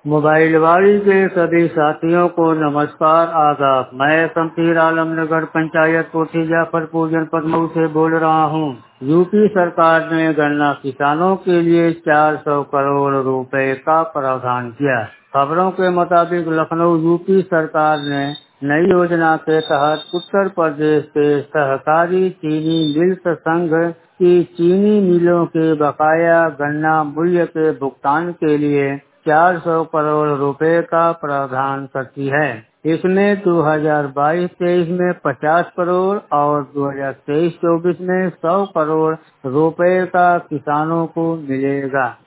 मोबाइलवाड़ी के सभी साथियों को नमस्कार आदाब। मैं शमशीर आलम नगर पंचायत कोठी जाफरपुर जनपद मऊ से बोल रहा हूँ। यूपी सरकार ने गन्ना किसानों के लिए 400 करोड़ रुपए का प्रावधान किया। खबरों के मुताबिक लखनऊ यूपी सरकार ने नई योजना के तहत उत्तर प्रदेश के सहकारी चीनी मिल्स संघ की चीनी मिलों के बकाया गन्ना मूल्य के भुगतान के लिए 400 करोड़ रुपए का प्रावधान करती है। इसमें 2022-23 में 50 करोड़ और 2023-24 में 100 करोड़ रुपए का किसानों को मिलेगा।